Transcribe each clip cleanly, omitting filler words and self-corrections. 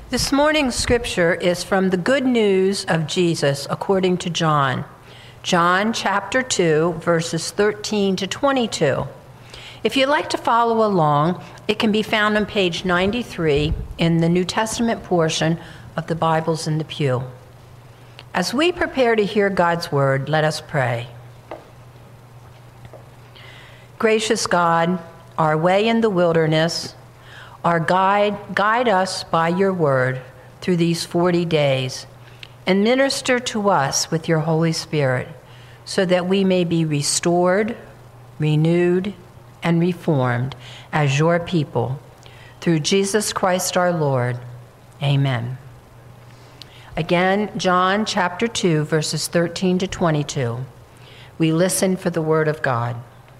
This morning's scripture is from the Good News of Jesus according to John. John chapter 2, verses 13 to 22. If you'd like to follow along, it can be found on page 93 in the New Testament portion of the Bibles in the pew. As we prepare to hear God's word, let us pray. Gracious God, our way in the wilderness, our guide us by your word through these 40 days, and minister to us with your Holy Spirit, so that we may be restored, renewed, and reformed as your people. Through Jesus Christ our Lord. Amen. Again, John chapter 2, verses 13 to 22. We listen for the word of God.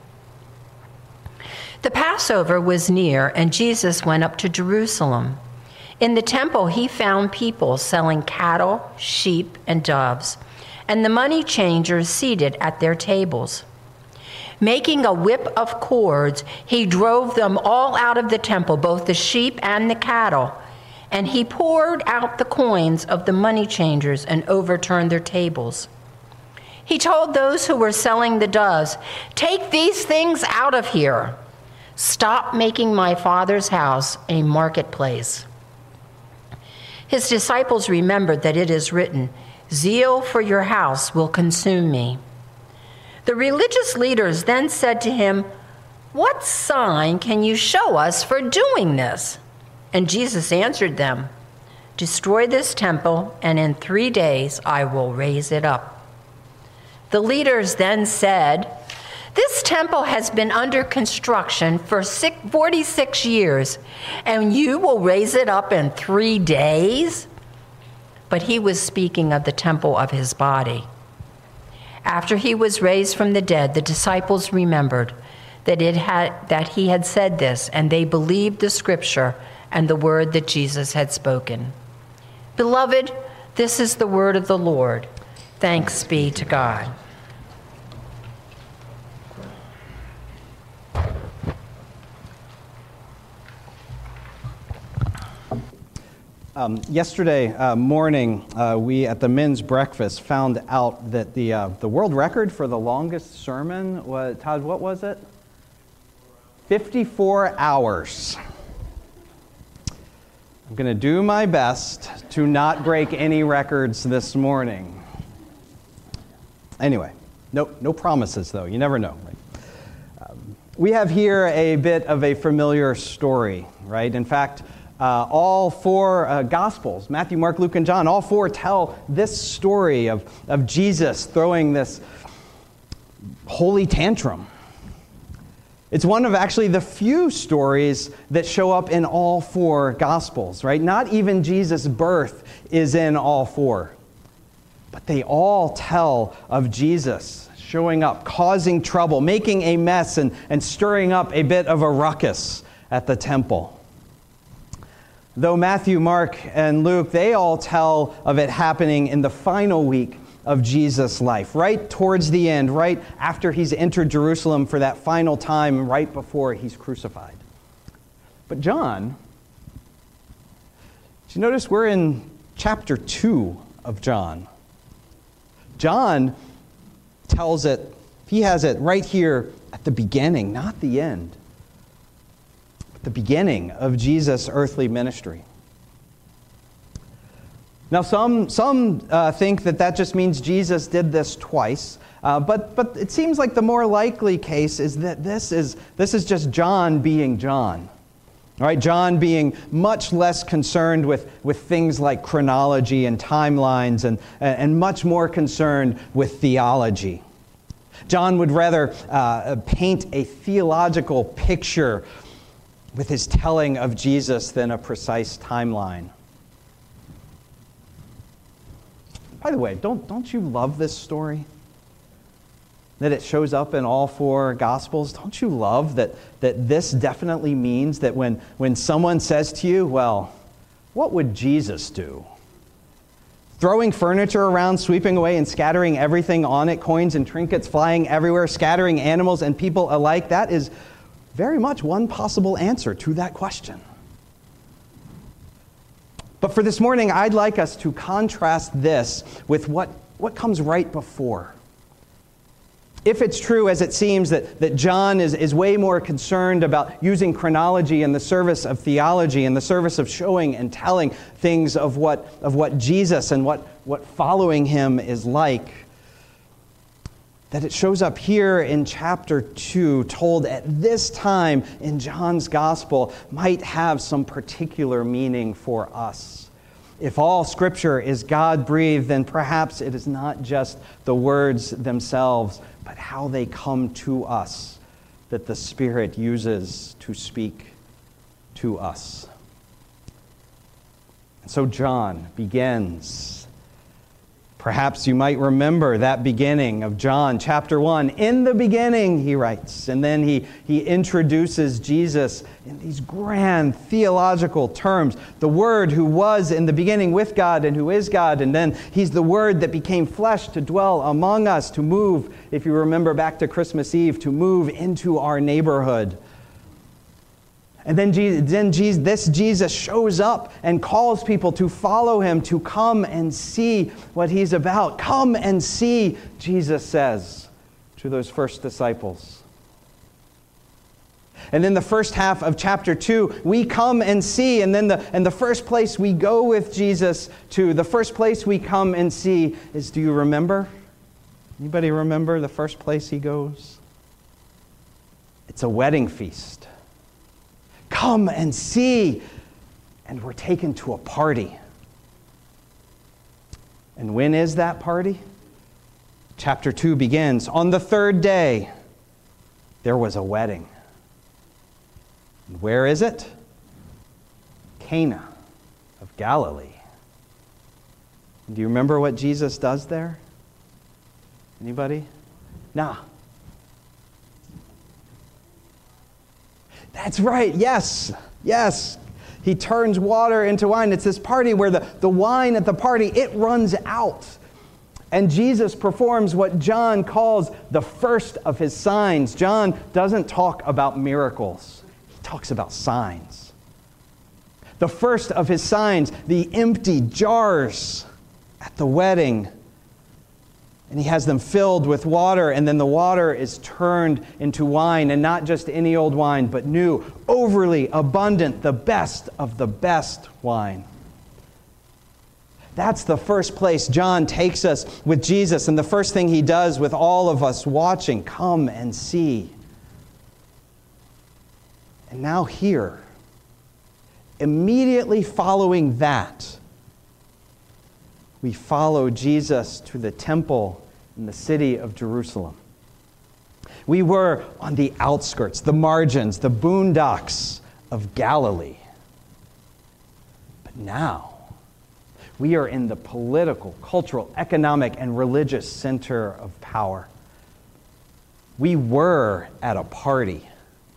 The Passover was near, and Jesus went up to Jerusalem. In the temple, he found people selling cattle, sheep, and doves, and the money changers seated at their tables. Making a whip of cords, he drove them all out of the temple, both the sheep and the cattle, and he poured out the coins of the money changers and overturned their tables. He told those who were selling the doves, "Take these things out of here. Stop making my Father's house a marketplace." His disciples remembered that it is written, "Zeal for your house will consume me." The religious leaders then said to him, "What sign can you show us for doing this?" And Jesus answered them, "Destroy this temple, and in 3 days I will raise it up." The leaders then said, "This temple has been under construction for 46 years, and you will raise it up in 3 days?" But he was speaking of the temple of his body. After he was raised from the dead, the disciples remembered that he had said this, and they believed the scripture and the word that Jesus had spoken. Beloved, this is the word of the Lord. Thanks be to God. Yesterday morning, we at the men's breakfast found out that the world record for the longest sermon was, Todd, what was it? 54 hours. I'm going to do my best to not break any records this morning. Anyway, no promises though. You never know. Right? We have here a bit of a familiar story, right? In fact, all four Gospels, Matthew, Mark, Luke, and John, all four tell this story of Jesus throwing this holy tantrum. It's one of actually the few stories that show up in all four Gospels, right? Not even Jesus' birth is in all four. But they all tell of Jesus showing up, causing trouble, making a mess, and stirring up a bit of a ruckus at the temple. Though Matthew, Mark, and Luke, they all tell of it happening in the final week of Jesus' life, right towards the end, right after he's entered Jerusalem for that final time, right before he's crucified. But John, did you notice we're in chapter 2 of John? John tells it, he has it right here at the beginning, not the end. The beginning of Jesus' earthly ministry. Now, some think that just means Jesus did this twice, but it seems like the more likely case is that this is just John being John. All right, John being much less concerned with things like chronology and timelines and much more concerned with theology. John would rather paint a theological picture with his telling of Jesus than a precise timeline. By the way, don't you love this story? That it shows up in all four Gospels? Don't you love that this definitely means that when someone says to you, well, what would Jesus do? Throwing furniture around, sweeping away and scattering everything on it, coins and trinkets flying everywhere, scattering animals and people alike, that is very much one possible answer to that question. But for this morning, I'd like us to contrast this with what comes right before. If it's true, as it seems, that John is way more concerned about using chronology in the service of theology, in the service of showing and telling things of what Jesus and what following him is like, that it shows up here in chapter 2, told at this time in John's gospel, might have some particular meaning for us. If all Scripture is God-breathed, then perhaps it is not just the words themselves, but how they come to us that the Spirit uses to speak to us. And so John begins. Perhaps you might remember that beginning of John chapter 1. In the beginning, he writes, and then he introduces Jesus in these grand theological terms. The Word who was in the beginning with God and who is God, and then he's the Word that became flesh to dwell among us, to move, if you remember back to Christmas Eve, to move into our neighborhood. And then this Jesus shows up and calls people to follow him, to come and see what he's about. Come and see, Jesus says to those first disciples. And then the first half of chapter 2, we come and see, and then the first place we go with Jesus to, the first place we come and see is, do you remember? Anybody remember the first place he goes? It's a wedding feast. Come and see. And we're taken to a party. And when is that party? Chapter 2 begins. On the third day, there was a wedding. And where is it? Cana of Galilee. And do you remember what Jesus does there? Anybody? Nah. That's right, yes. He turns water into wine. It's this party where the wine at the party, it runs out. And Jesus performs what John calls the first of his signs. John doesn't talk about miracles. He talks about signs. The first of his signs, the empty jars at the wedding. And he has them filled with water, and then the water is turned into wine, and not just any old wine, but new, overly abundant, the best of the best wine. That's the first place John takes us with Jesus, and the first thing he does with all of us watching, come and see. And now here, immediately following that, we follow Jesus to the temple in the city of Jerusalem. We were on the outskirts, the margins, the boondocks of Galilee. But now, we are in the political, cultural, economic, and religious center of power. We were at a party.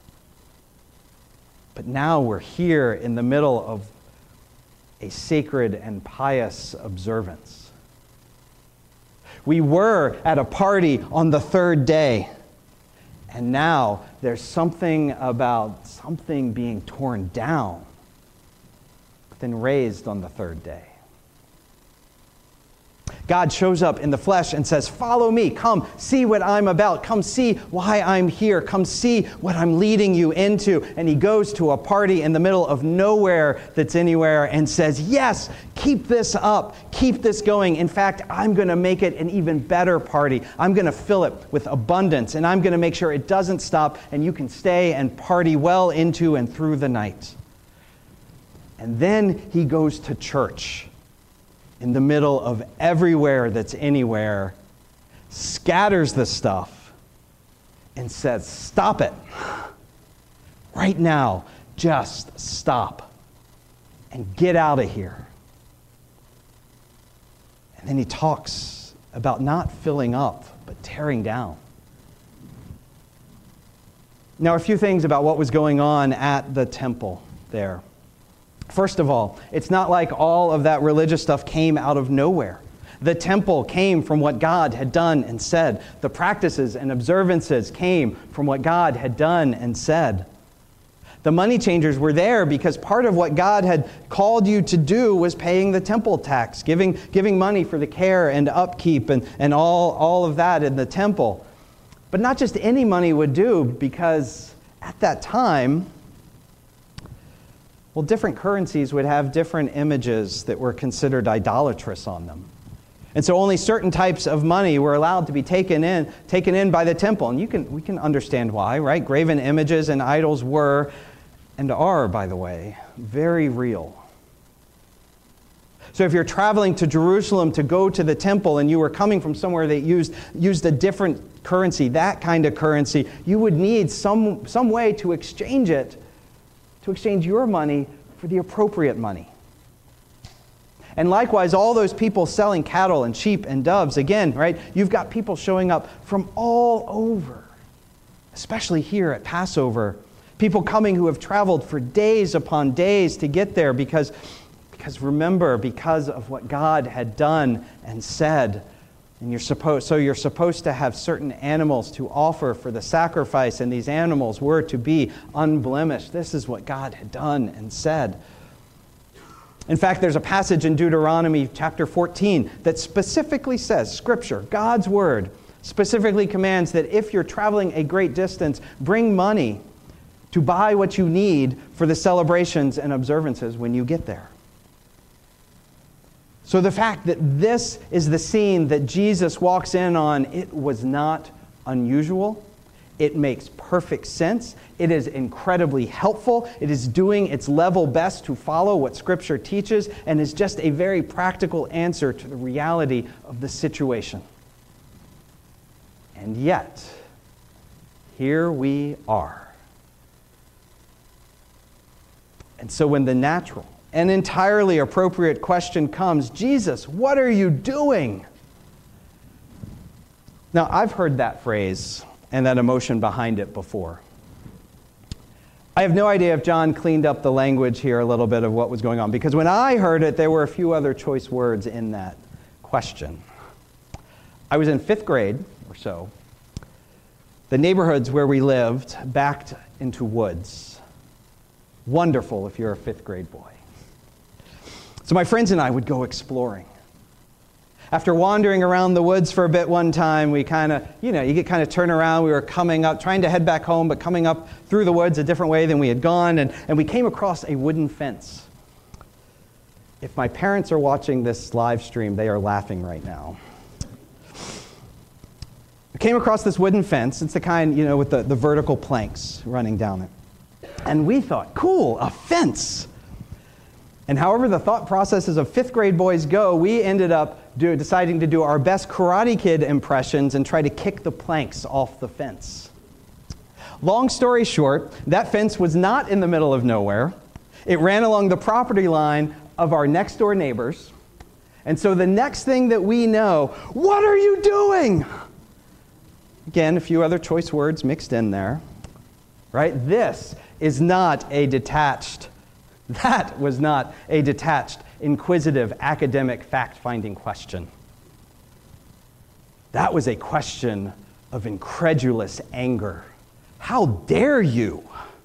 But now we're here in the middle of a sacred and pious observance. We were at a party on the third day, and now there's something about something being torn down, but then raised on the third day. God shows up in the flesh and says, follow me, come see what I'm about, come see why I'm here, come see what I'm leading you into. And he goes to a party in the middle of nowhere that's anywhere and says, yes, keep this up, keep this going. In fact, I'm going to make it an even better party. I'm going to fill it with abundance, and I'm going to make sure it doesn't stop and you can stay and party well into and through the night. And then he goes to church. In the middle of everywhere that's anywhere, scatters the stuff and says, stop it. Right now, just stop and get out of here. And then he talks about not filling up, but tearing down. Now, a few things about what was going on at the temple there. First of all, it's not like all of that religious stuff came out of nowhere. The temple came from what God had done and said. The practices and observances came from what God had done and said. The money changers were there because part of what God had called you to do was paying the temple tax, giving money for the care and upkeep and all of that in the temple. But not just any money would do, because at that time, well, different currencies would have different images that were considered idolatrous on them. And so only certain types of money were allowed to be taken in by the temple. And we can understand why, right? Graven images and idols were, and are, by the way, very real. So if you're traveling to Jerusalem to go to the temple and you were coming from somewhere that used a different currency, that kind of currency, you would need some way to exchange it, to exchange your money for the appropriate money. And likewise, all those people selling cattle and sheep and doves, again, right? You've got people showing up from all over, especially here at Passover. People coming who have traveled for days upon days to get there because remember, because of what God had done and said. And you're supposed to have certain animals to offer for the sacrifice, and these animals were to be unblemished. This is what God had done and said. In fact, there's a passage in Deuteronomy chapter 14 that specifically says, Scripture, God's Word, specifically commands that if you're traveling a great distance, bring money to buy what you need for the celebrations and observances when you get there. So the fact that this is the scene that Jesus walks in on, it was not unusual. It makes perfect sense. It is incredibly helpful. It is doing its level best to follow what Scripture teaches, and is just a very practical answer to the reality of the situation. And yet, here we are. And so when the natural and entirely appropriate question comes, Jesus, what are you doing? Now, I've heard that phrase and that emotion behind it before. I have no idea if John cleaned up the language here a little bit of what was going on, because when I heard it, there were a few other choice words in that question. I was in 5th grade or so. The neighborhoods where we lived backed into woods. Wonderful if you're a 5th grade boy. So my friends and I would go exploring. After wandering around the woods for a bit one time, we you get kind of turned around. We were coming up, trying to head back home, but coming up through the woods a different way than we had gone, and we came across a wooden fence. If my parents are watching this live stream, they are laughing right now. We came across this wooden fence. It's the kind, with the vertical planks running down it. And we thought, cool, a fence. And however the thought processes of 5th grade boys go, we ended up deciding to do our best Karate Kid impressions and try to kick the planks off the fence. Long story short, that fence was not in the middle of nowhere. It ran along the property line of our next door neighbors. And so the next thing that we know, what are you doing? Again, a few other choice words mixed in there. Right? That was not a detached, inquisitive, academic, fact-finding question. That was a question of incredulous anger. How dare you?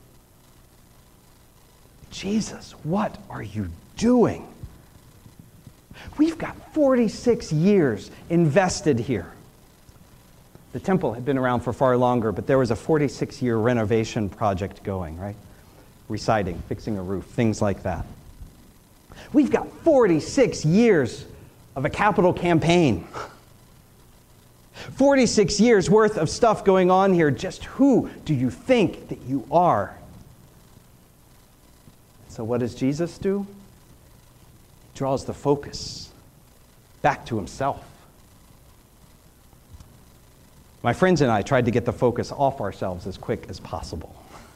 Jesus, what are you doing? We've got 46 years invested here. The temple had been around for far longer, but there was a 46-year renovation project going, right? Residing, fixing a roof, things like that. We've got 46 years of a capital campaign. 46 years worth of stuff going on here. Just who do you think that you are? So what does Jesus do? He draws the focus back to himself. My friends and I tried to get the focus off ourselves as quick as possible.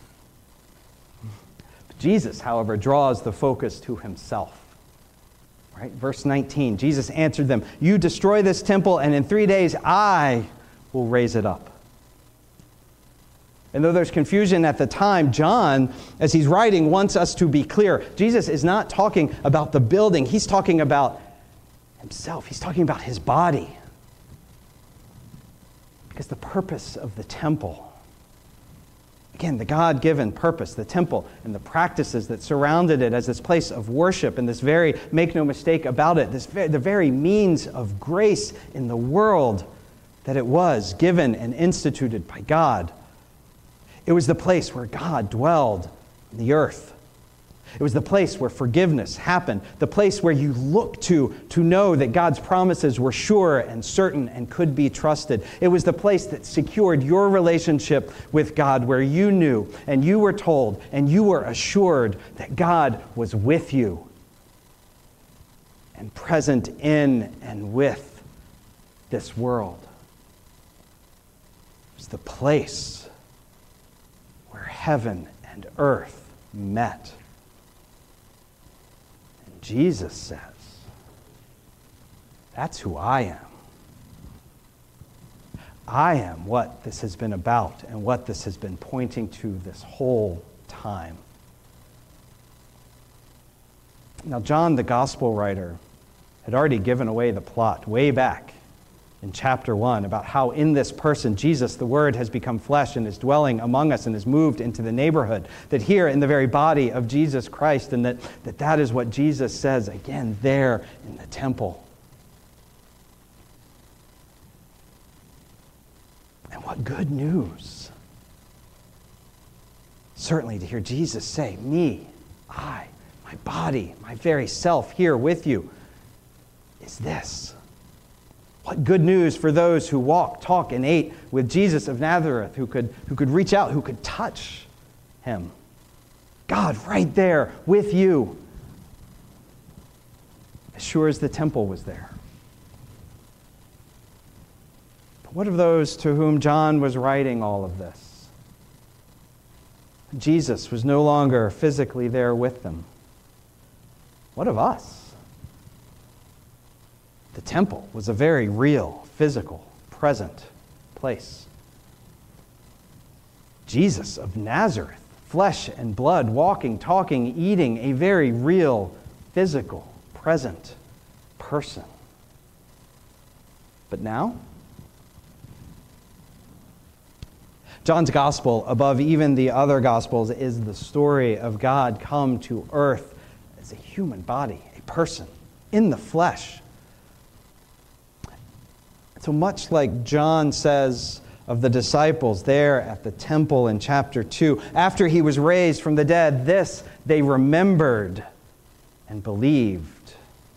Jesus, however, draws the focus to himself. Right? Verse 19, Jesus answered them, "You destroy this temple, and in 3 days I will raise it up." And though there's confusion at the time, John, as he's writing, wants us to be clear. Jesus is not talking about the building. He's talking about himself. He's talking about his body. Because the purpose of the temple, Again, the God-given purpose, the temple, and the practices that surrounded it as this place of worship and this very, make no mistake about it, the very means of grace in the world that it was given and instituted by God. It was the place where God dwelled on the earth. It was the place where forgiveness happened, the place where you look to know that God's promises were sure and certain and could be trusted. It was the place that secured your relationship with God, where you knew and you were told and you were assured that God was with you and present in and with this world. It was the place where heaven and earth met. Jesus says, that's who I am. I am what this has been about and what this has been pointing to this whole time. Now, John, the gospel writer, had already given away the plot way back in chapter 1 about how in this person, Jesus, the Word, has become flesh and is dwelling among us and has moved into the neighborhood. That here in the very body of Jesus Christ, and that is what Jesus says again there in the temple. And what good news. Certainly to hear Jesus say, me, I, my body, my very self here with you, is this. What good news for those who walked, talked, and ate with Jesus of Nazareth, who could reach out, who could touch him. God right there with you, as sure as the temple was there. But what of those to whom John was writing all of this? Jesus was no longer physically there with them. What of us? The temple was a very real, physical, present place. Jesus of Nazareth, flesh and blood, walking, talking, eating, a very real, physical, present person. But now, John's gospel, above even the other gospels, is the story of God come to earth as a human body, a person, in the flesh. So much like John says of the disciples there at the temple in chapter 2, after he was raised from the dead, this they remembered and believed.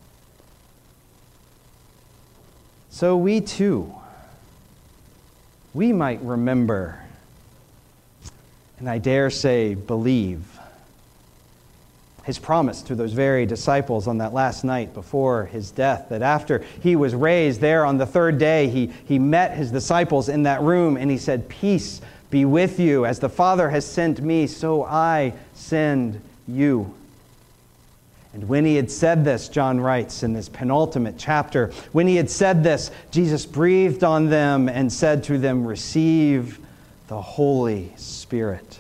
So we too, we might remember, and I dare say believe, his promise to those very disciples on that last night before his death, that after he was raised there on the third day, he met his disciples in that room and he said, "Peace be with you. As the Father has sent me, so I send you." And when he had said this, John writes in this penultimate chapter, when he had said this, Jesus breathed on them and said to them, "Receive the Holy Spirit."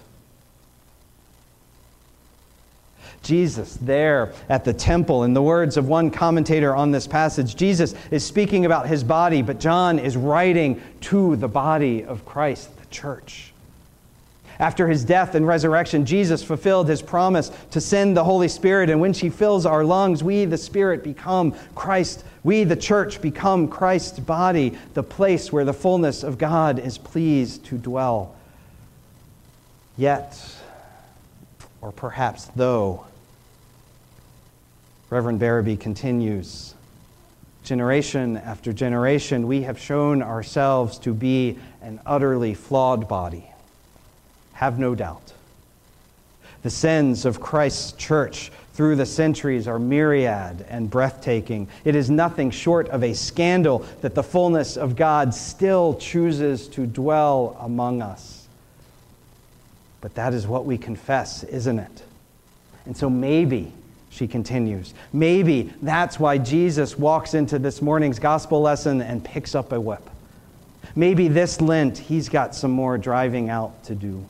Jesus there at the temple, in the words of one commentator on this passage, Jesus is speaking about his body, but John is writing to the body of Christ, the church. After his death and resurrection, Jesus fulfilled his promise to send the Holy Spirit, and when she fills our lungs, we, the Spirit, become Christ. We, the church, become Christ's body, the place where the fullness of God is pleased to dwell. Yet, or perhaps though, Reverend Barabee continues, generation after generation, we have shown ourselves to be an utterly flawed body. Have no doubt. The sins of Christ's church through the centuries are myriad and breathtaking. It is nothing short of a scandal that the fullness of God still chooses to dwell among us. But that is what we confess, isn't it? And so maybe, she continues, maybe that's why Jesus walks into this morning's gospel lesson and picks up a whip. Maybe this Lent, he's got some more driving out to do.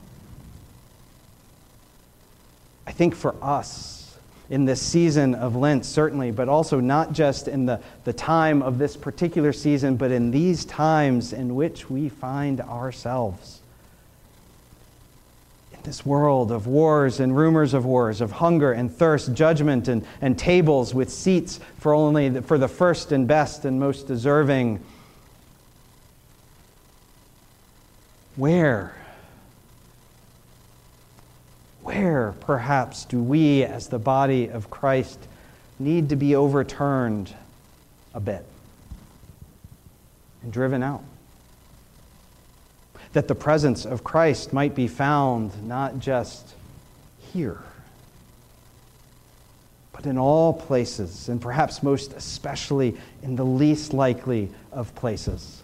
I think for us, in this season of Lent, certainly, but also not just in the time of this particular season, but in these times in which we find ourselves, This world of wars and rumors of wars, of hunger and thirst, judgment and tables with seats for the first and best and most deserving. Where perhaps do we as the body of Christ need to be overturned a bit and driven out? That the presence of Christ might be found not just here, but in all places, and perhaps most especially in the least likely of places.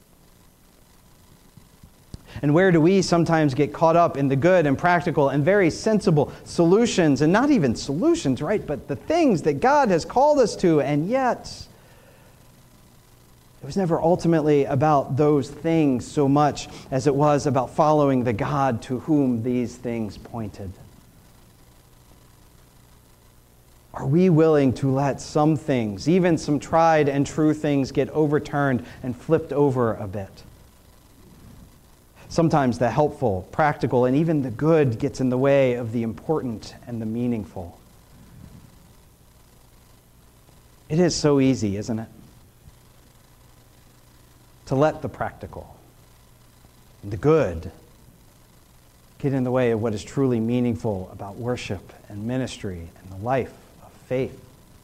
And where do we sometimes get caught up in the good and practical and very sensible solutions, and not even solutions, right, but the things that God has called us to, and yet it was never ultimately about those things so much as it was about following the God to whom these things pointed. Are we willing to let some things, even some tried and true things, get overturned and flipped over a bit? Sometimes the helpful, practical, and even the good gets in the way of the important and the meaningful. It is so easy, isn't it? To let the practical and the good get in the way of what is truly meaningful about worship and ministry and the life of faith.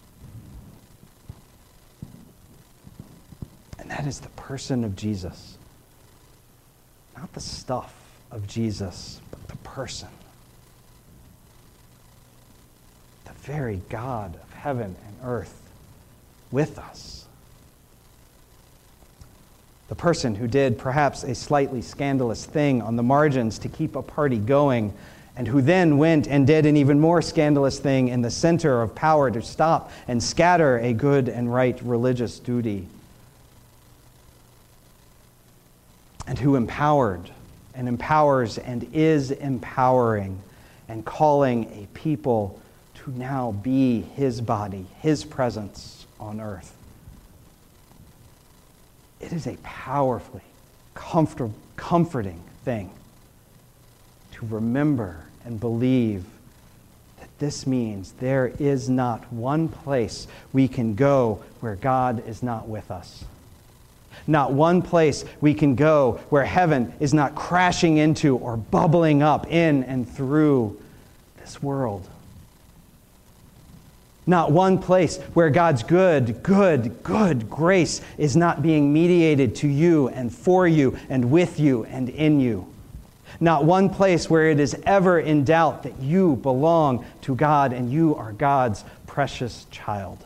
And that is the person of Jesus. Not the stuff of Jesus, but the person. The very God of heaven and earth with us. The person who did perhaps a slightly scandalous thing on the margins to keep a party going, and who then went and did an even more scandalous thing in the center of power to stop and scatter a good and right religious duty. And who empowered and empowers and is empowering and calling a people to now be his body, his presence on earth. It is a powerfully comforting thing to remember and believe that this means there is not one place we can go where God is not with us. Not one place we can go where heaven is not crashing into or bubbling up in and through this world. Not one place where God's good grace is not being mediated to you and for you and with you and in you. Not one place where it is ever in doubt that you belong to God and you are God's precious child.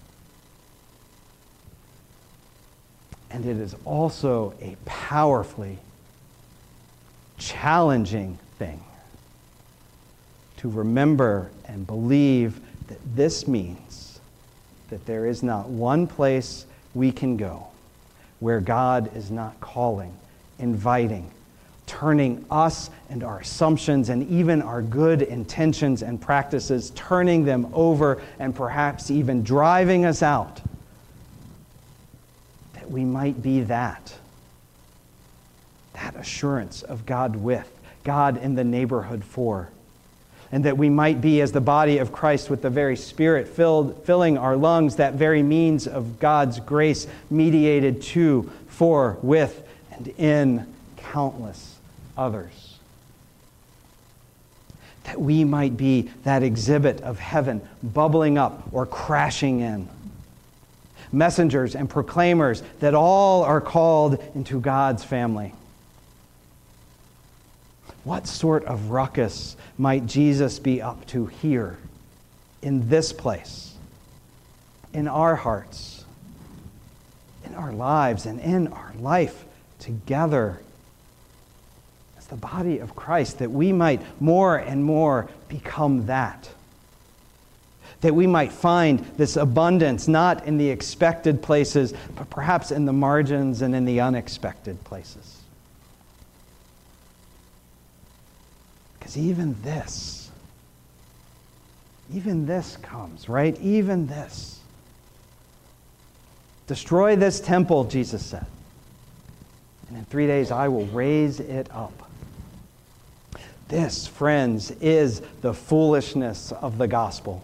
And it is also a powerfully challenging thing to remember and believe that this means that there is not one place we can go where God is not calling, inviting, turning us and our assumptions and even our good intentions and practices, turning them over and perhaps even driving us out, that we might be that assurance of God with, God in the neighborhood for. And that we might be, as the body of Christ, with the very Spirit filling our lungs, that very means of God's grace mediated to, for, with, and in countless others. That we might be that exhibit of heaven bubbling up or crashing in. Messengers and proclaimers that all are called into God's family. What sort of ruckus might Jesus be up to here, in this place, in our hearts, in our lives, and in our life together as the body of Christ, that we might more and more become that? That we might find this abundance not in the expected places, but perhaps in the margins and in the unexpected places. Because even this comes, right? Even this. Destroy this temple, Jesus said, and in 3 days I will raise it up. This, friends, is the foolishness of the gospel.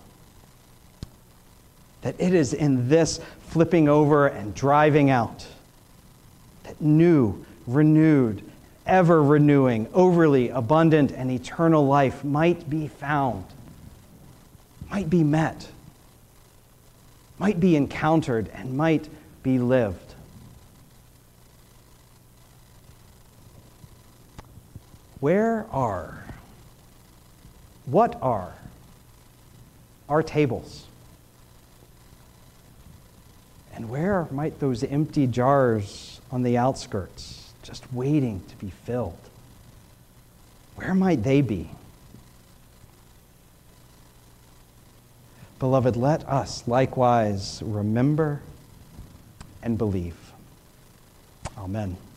That it is in this flipping over and driving out that new, renewed, ever renewing, overly abundant, and eternal life might be found, might be met, might be encountered, and might be lived. What are our tables? And where might those empty jars on the outskirts, just waiting to be filled, where might they be? Beloved, let us likewise remember and believe. Amen.